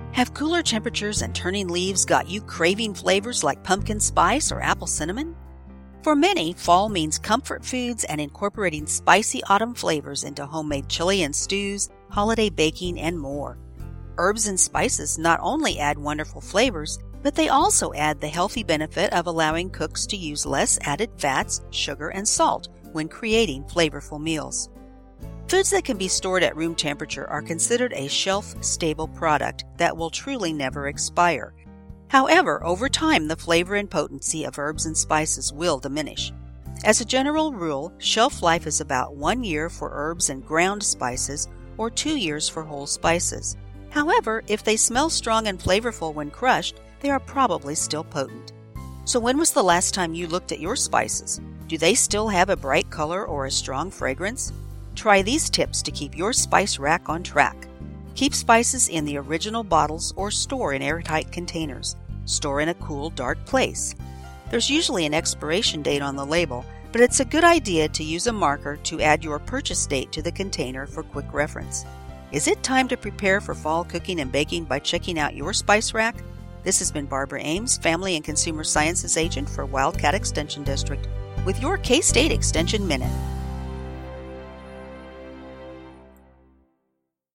Have cooler temperatures and turning leaves got you craving flavors like pumpkin spice or apple cinnamon? For many, fall means comfort foods and incorporating spicy autumn flavors into homemade chili and stews, holiday baking, and more. Herbs and spices not only add wonderful flavors, but they also add the healthy benefit of allowing cooks to use less added fats, sugar, and salt when creating flavorful meals. Foods that can be stored at room temperature are considered a shelf-stable product that will truly never expire. However, over time, the flavor and potency of herbs and spices will diminish. As a general rule, shelf life is about 1 year for herbs and ground spices or 2 years for whole spices. However, if they smell strong and flavorful when crushed, they are probably still potent. So when was the last time you looked at your spices? Do they still have a bright color or a strong fragrance? Try these tips to keep your spice rack on track. Keep spices in the original bottles or store in airtight containers. Store in a cool, dark place. There's usually an expiration date on the label, but it's a good idea to use a marker to add your purchase date to the container for quick reference. Is it time to prepare for fall cooking and baking by checking out your spice rack? This has been Barbara Ames, Family and Consumer Sciences Agent for Wildcat Extension District, with your K-State Extension Minute.